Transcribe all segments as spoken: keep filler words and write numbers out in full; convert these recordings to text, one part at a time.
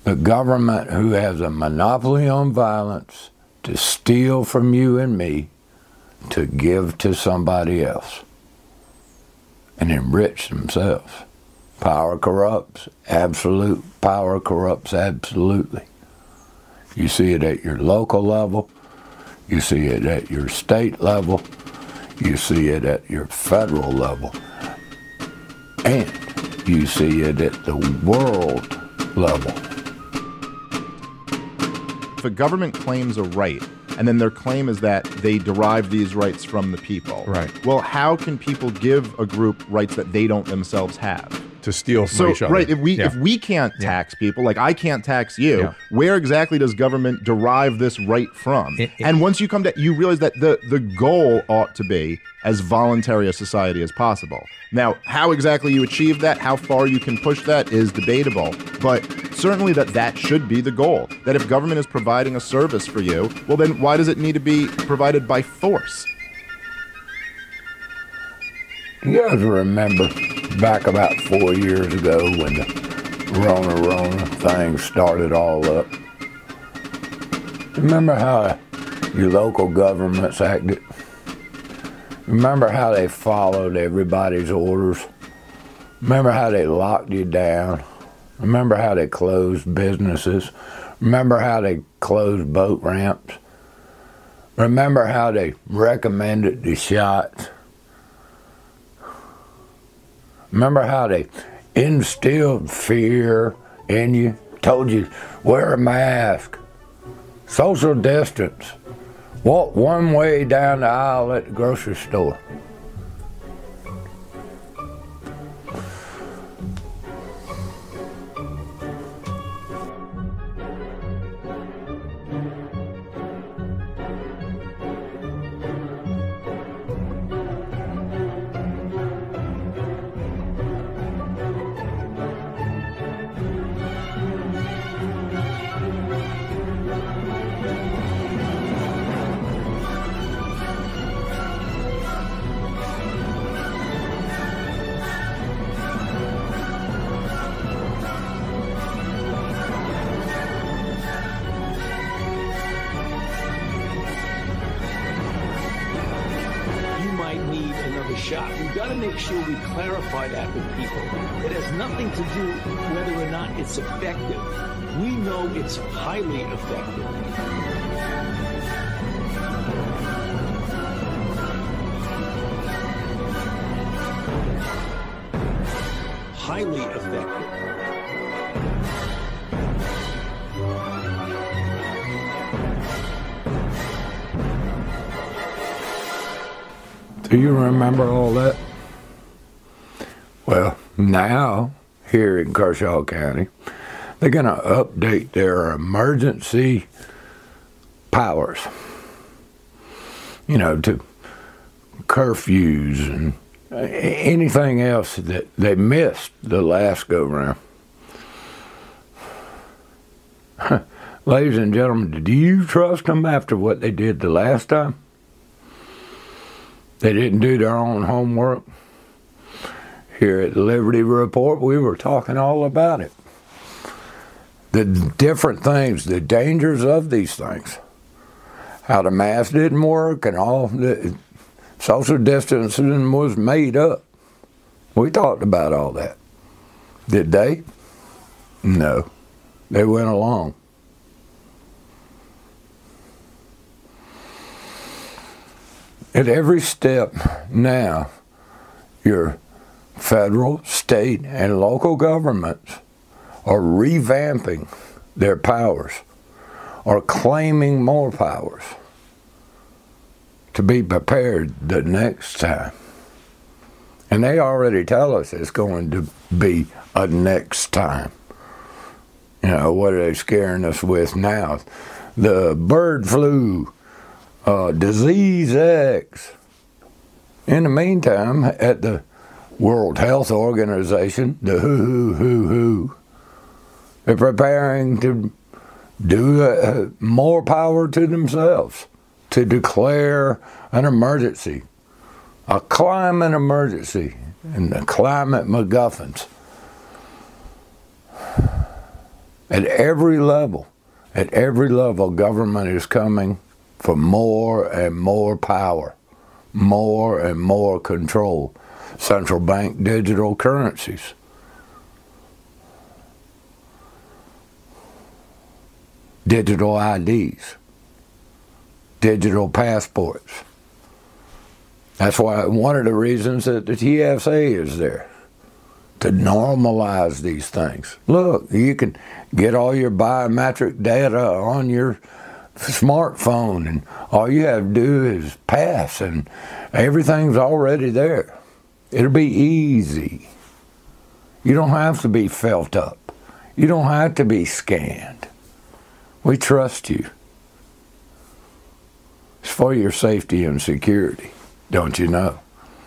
the government who has a monopoly on violence to steal from you and me to give to somebody else and enrich themselves. Power corrupts. Absolute power corrupts absolutely. You see it at your local level. You see it at your state level. You see it at your federal level. And you see it at the world level. If a government claims a right, and then their claim is that they derive these rights from the people. Right. Well, how can people give a group rights that they don't themselves have? To steal from so, each other. Right. If we yeah. if we can't yeah. tax people, like I can't tax you, yeah. where exactly does government derive this right from? It, it, and once you come to, you realize that the the goal ought to be as voluntary a society as possible. Now, how exactly you achieve that, how far you can push that is debatable, but certainly that that should be the goal. That if government is providing a service for you, well then why does it need to be provided by force? You guys remember back about four years ago when the Rona Rona thing started all up? Remember how your local governments acted? Remember how they followed everybody's orders? Remember how they locked you down? Remember how they closed businesses? Remember how they closed boat ramps? Remember how they recommended the shots? Remember how they instilled fear in you? Told you, wear a mask, social distance, walk one way down the aisle at the grocery store. shot. We've got to make sure we clarify that with people. It has nothing to do whether or not it's effective. We know it's highly effective. Highly effective. Do you remember all that? Well, now, here in Kershaw County, they're going to update their emergency powers. You know, to curfews and anything else that they missed the last go-round. Ladies and gentlemen, do you trust them after what they did the last time? They didn't do their own homework. Here at the Liberty Report, we were talking all about it. The different things, the dangers of these things. How the mask didn't work and all the social distancing was made up. We talked about all that. Did they? No. They went along. At every step now, your federal, state, and local governments are revamping their powers, are claiming more powers to be prepared the next time. And they already tell us it's going to be a next time. You know, what are they scaring us with now? The bird flu, uh, disease X. In the meantime, at the World Health Organization, the W H O, W H O, they're preparing to do uh, more power to themselves, to declare an emergency, a climate emergency, and the climate MacGuffins. At every level, at every level, government is coming for more and more power, more and more control. Central bank digital currencies. Digital I Ds. Digital passports. That's why one of the reasons that the T S A is there, to normalize these things. Look, you can get all your biometric data on your smartphone, and all you have to do is pass, and everything's already there. It'll be easy. You don't have to be felt up. You don't have to be scanned. We trust you. It's for your safety and security, don't you know?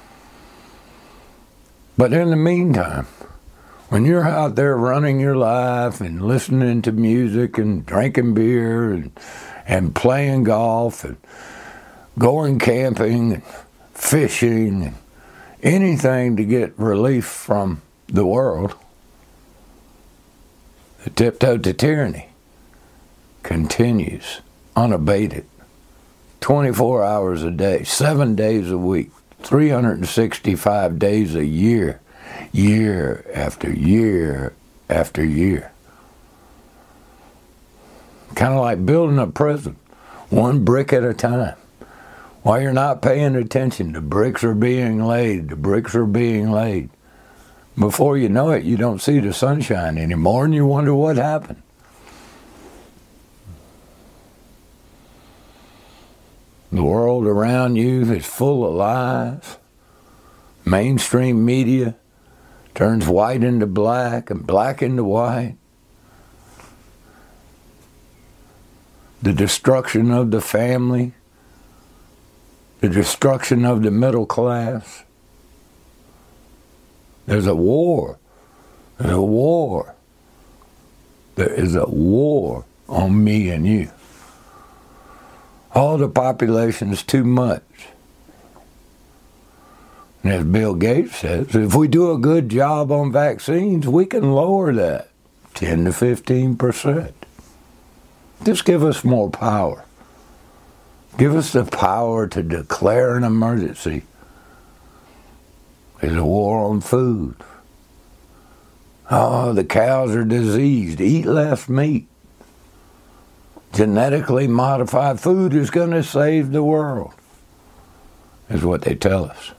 But in the meantime, when you're out there running your life and listening to music and drinking beer and, and playing golf and going camping and fishing and anything to get relief from the world, the tiptoe to tyranny continues unabated, twenty-four hours a day, seven days a week, three hundred sixty-five days a year, year after year after year. Kind of like building a prison, one brick at a time. While you're not paying attention, the bricks are being laid, the bricks are being laid. Before you know it, you don't see the sunshine anymore, and you wonder what happened. The world around you is full of lies. Mainstream media turns white into black and black into white. The destruction of the family, the destruction of the middle class. There's a war. There's a war. There is a war on me and you. All the population is too much. And as Bill Gates says, if we do a good job on vaccines, we can lower that ten to fifteen percent. Just give us more power. Give us the power to declare an emergency. There's a war on food. Oh, the cows are diseased. Eat less meat. Genetically modified food is going to save the world, is what they tell us.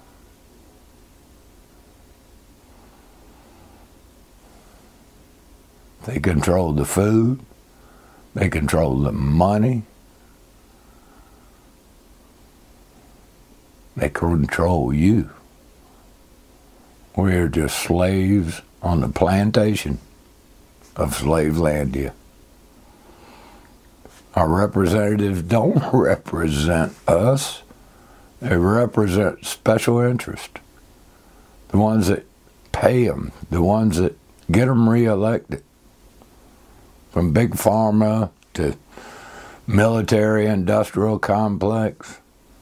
They control the food. They control the money. They control you. We're just slaves on the plantation of Slavelandia. Our representatives don't represent us. They represent special interest. The ones that pay them, the ones that get them reelected. From big pharma to military industrial complex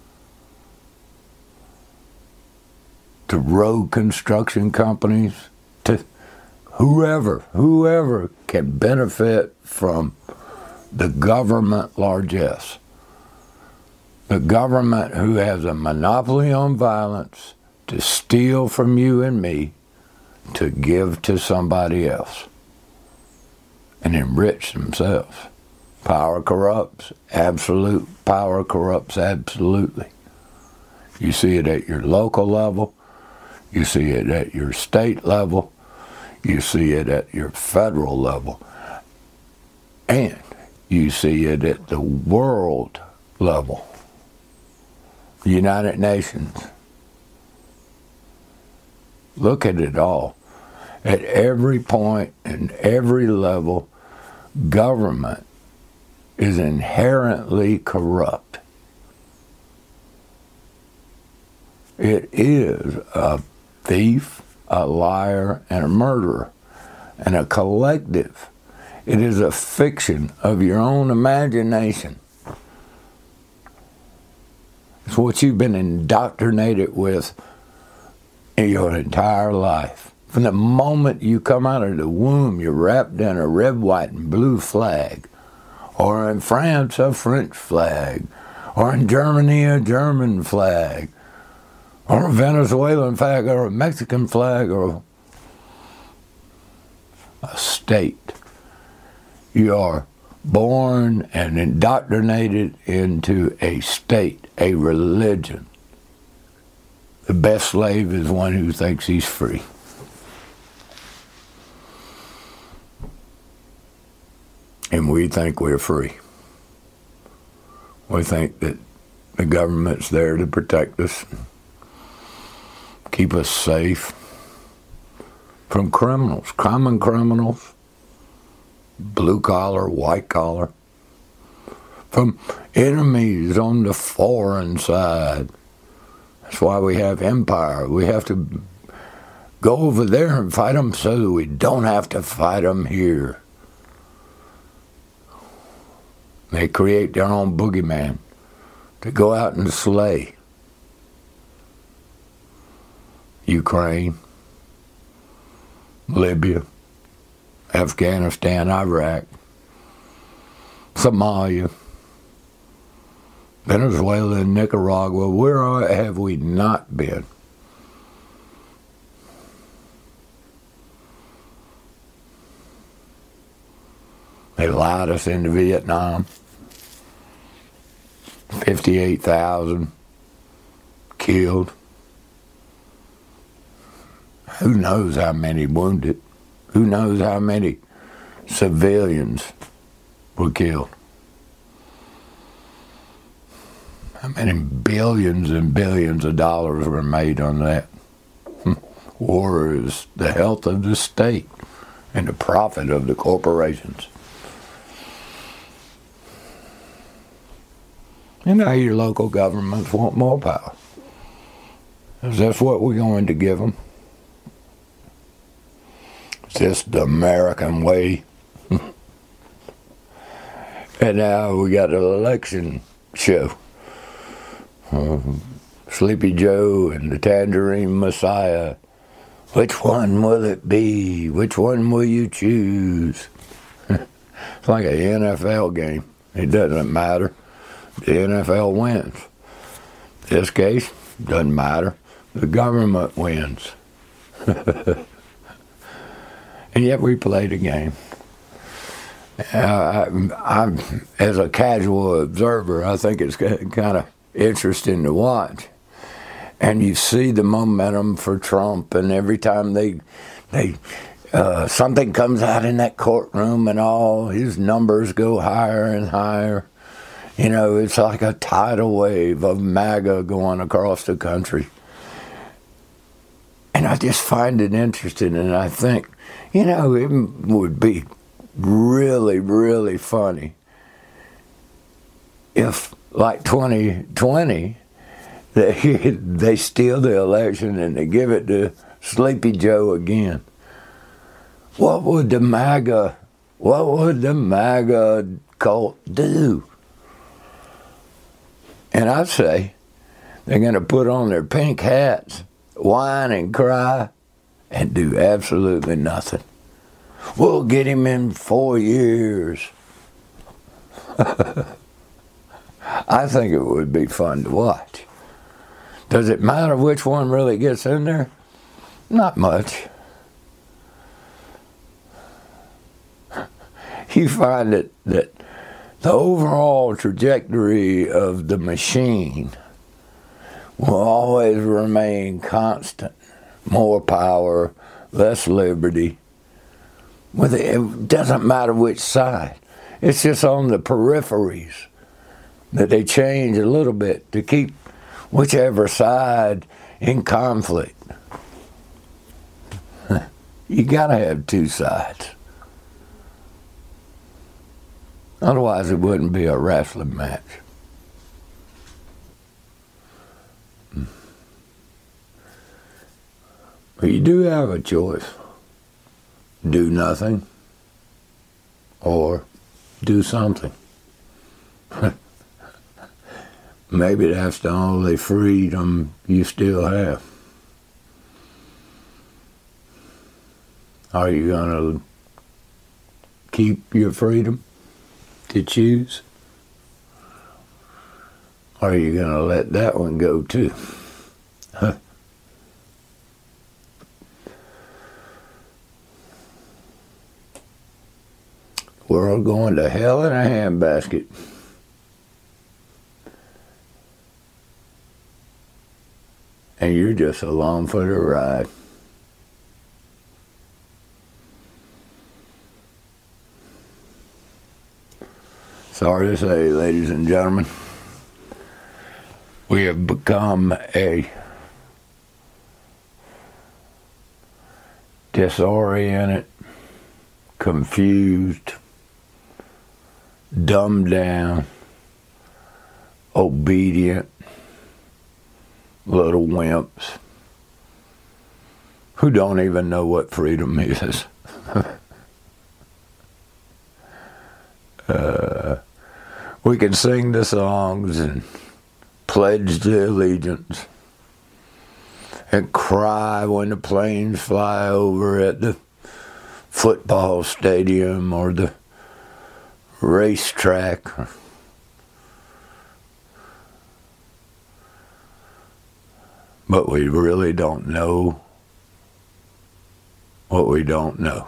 to road construction companies to whoever, whoever can benefit from the government largesse. The government who has a monopoly on violence to steal from you and me to give to somebody else and enrich themselves. Power corrupts. Absolute power corrupts absolutely. You see it at your local level. You see it at your state level. You see it at your federal level. And you see it at the world level. The United Nations. Look at it all. At every point and every level, government is inherently corrupt. It is a thief, a liar, and a murderer, and a collective. It is a fiction of your own imagination. It's what you've been indoctrinated with in your entire life. From the moment you come out of the womb, you're wrapped in a red, white, and blue flag. Or in France, a French flag. Or in Germany, a German flag. Or a Venezuelan flag, or a Mexican flag, or a state. You are born and indoctrinated into a state, a religion. The best slave is one who thinks he's free. And we think we're free. We think that the government's there to protect us, keep us safe from criminals, common criminals, blue collar, white collar, from enemies on the foreign side. That's why we have empire. We have to go over there and fight them so that we don't have to fight them here. They create their own boogeyman to go out and slay. Ukraine, Libya, Afghanistan, Iraq, Somalia, Venezuela, and Nicaragua. Where are, have we not been? They lied us into Vietnam. fifty-eight thousand killed. Who knows how many wounded? Who knows how many civilians were killed? How many billions and billions of dollars were made on that? War is the health of the state and the profit of the corporations. And now your local governments want more power. Is that what we're going to give them? Is this the American way? And now we got an election show. Um, Sleepy Joe and the Tangerine Messiah. Which one will it be? Which one will you choose? It's like an N F L game. It doesn't matter. The N F L wins. In this case, doesn't matter. The government wins. And yet we play the game. Uh, I, I, as a casual observer, I think it's kind of interesting to watch. And you see the momentum for Trump, and every time they, they, uh, something comes out in that courtroom, and all his numbers go higher and higher. You know, it's like a tidal wave of MAGA going across the country. And I just find it interesting, and I think, you know, it would be really, really funny if, like twenty twenty, they, they steal the election and they give it to Sleepy Joe again. What would the MAGA, what would the MAGA cult do? And I'd say they're going to put on their pink hats, whine and cry, and do absolutely nothing. We'll get him in four years. I think it would be fun to watch. Does it matter which one really gets in there? Not much. You find that, that the overall trajectory of the machine will always remain constant. More power, less liberty. Well, it doesn't matter which side. It's just on the peripheries that they change a little bit to keep whichever side in conflict. You gotta have two sides. Otherwise, it wouldn't be a wrestling match. But you do have a choice. Do nothing or do something. Maybe that's the only freedom you still have. Are you going to keep your freedom to choose? Or are you going to let that one go too? Huh. World going to hell in a handbasket. And you're just along for the ride. Sorry to say, ladies and gentlemen, we have become a disoriented, confused, dumbed down, obedient little wimps who don't even know what freedom is. uh, we can sing the songs and pledge the allegiance and cry when the planes fly over at the football stadium or the racetrack. But we really don't know what we don't know.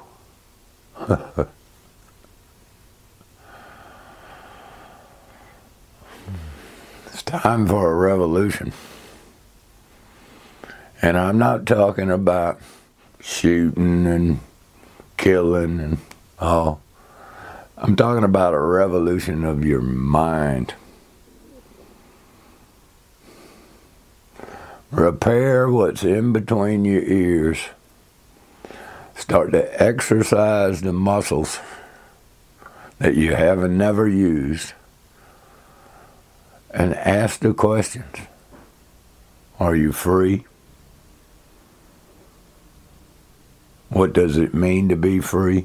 It's time for a revolution. And I'm not talking about shooting and killing and all. I'm talking about a revolution of your mind. Repair what's in between your ears. Start to exercise the muscles that you haven't never used. And ask the questions. Are you free? What does it mean to be free?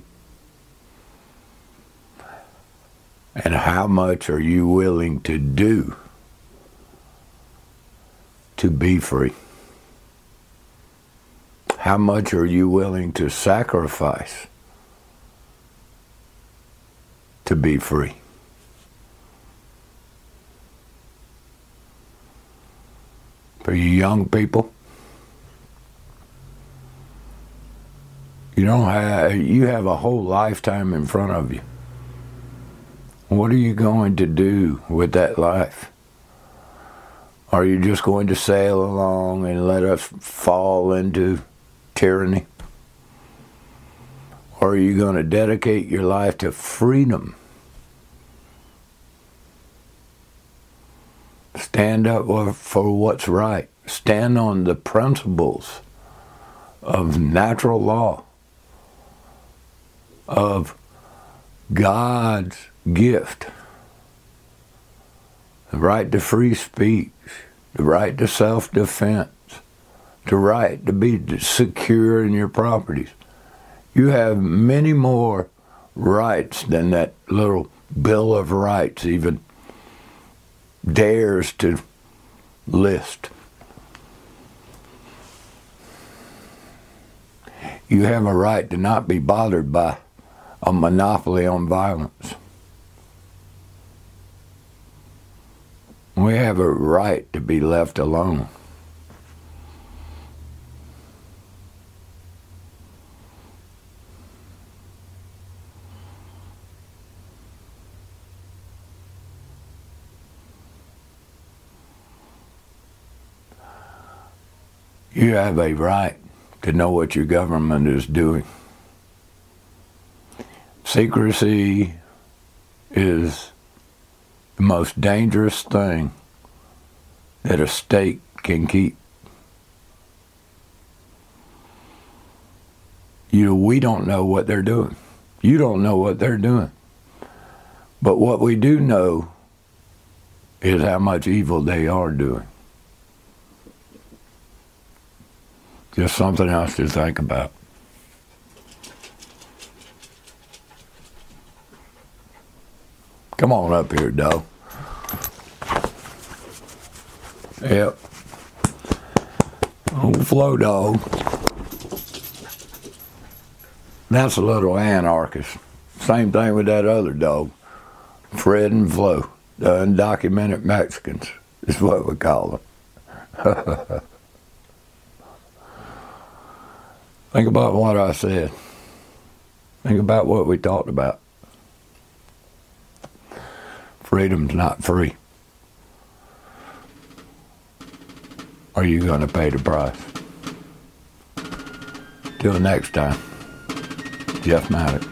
And how much are you willing to do to be free? How much are you willing to sacrifice to be free? For you young people, you don't have, you have a whole lifetime in front of you. What are you going to do with that life? Are you just going to sail along and let us fall into tyranny? Or are you going to dedicate your life to freedom? Stand up for what's right. Stand on the principles of natural law, of God's gift, the right to free speech, the right to self-defense, the right to be secure in your properties. You have many more rights than that little Bill of Rights even dares to list. You have a right to not be bothered by a monopoly on violence. We have a right to be left alone. You have a right to know what your government is doing. Secrecy is the most dangerous thing that a state can keep. You, we don't know what they're doing. You don't know what they're doing. But what we do know is how much evil they are doing. Just something else to think about. Come on up here, Doe. Yep. Old Flo Dog. That's a little anarchist. Same thing with that other dog, Fred and Flo, the undocumented Mexicans is what we call them. Think about what I said. Think about what we talked about. Freedom's not free. Are you going to pay the price? Till next time, Jeff Maddox.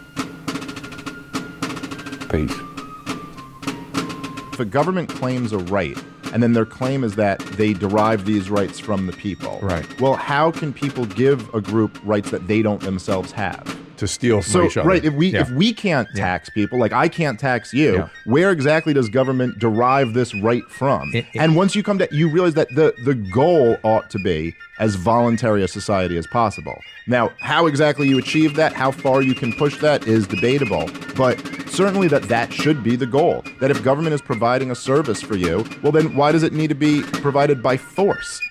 Peace. If a government claims a right, and then their claim is that they derive these rights from the people. Right. Well, how can people give a group rights that they don't themselves have? To steal from So, each other. right, if we Yeah. if we can't tax people, like I can't tax you, Yeah. where exactly does government derive this right from? It- it- and once you come to, you realize that the the goal ought to be as voluntary a society as possible. Now, how exactly you achieve that, how far you can push that is debatable, but certainly that that should be the goal. That if government is providing a service for you, well then why does it need to be provided by force?